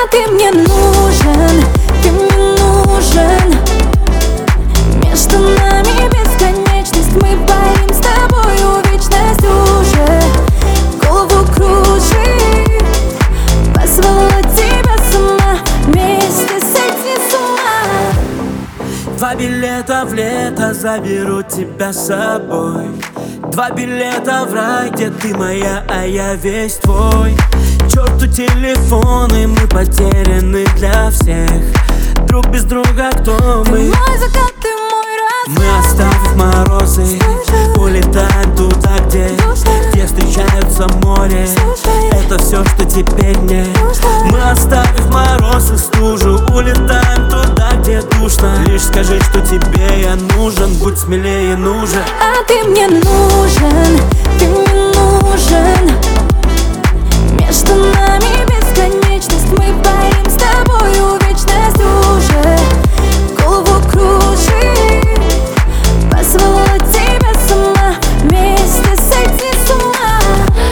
ты мне нужен, ты мне нужен. Между нами бесконечность, мы парим с тобою вечность уже. Голову кружит, позвала тебя сама, вместе сойти с ума. 2 билета в лето, заберу тебя с собой. 2 билета в рай, где ты моя, а я весь твой. К черту телефоны, мы потеряны для всех. Друг без друга, кто Ты мы? мой закат, ты мой рассвет. Мы, оставив морозы, улетаем туда, где встречаются море. Это все, что теперь мне. Мы, оставив мороз и стужу, улетаем туда, где душно. Лишь скажи, что тебе я нужен, будь смелее, нужен. А ты мне нужен, ты мне нужен. Между нами бесконечность, мы парим с тобою вечность уже. Голову кружит, позвала тебя сама, вместе сойти с ума.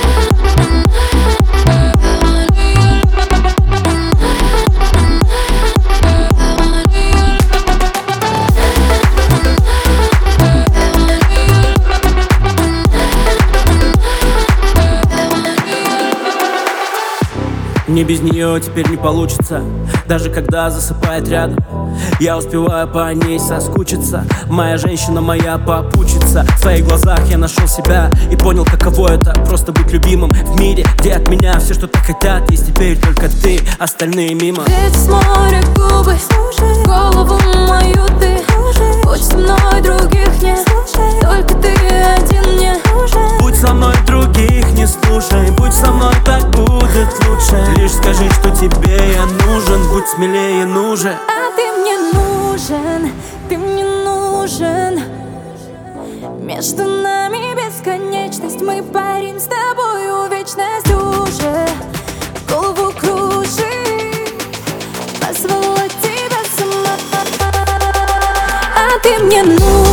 Мне без нее теперь не получится, даже когда засыпает рядом. Я успеваю по ней соскучиться. Моя женщина, моя попутчица. В твоих глазах я нашел себя и понял, каково это просто быть любимым в мире, где от меня все, что так хотят. Есть теперь только ты, остальные мимо. Ведь с моря губы, голову мою ты. Будь со мной, других нет, только ты один мне. Будь со мной, других не слушай. Будь со мной, так будет лучше. Лишь скажи, что тебе я нужен, будь смелее, нужен. А ты мне нужен, ты мне нужен. Между нами бесконечность, мы парим с тобою вечность уже. Голову кружит, позвала тебя сама. А ты мне нужен.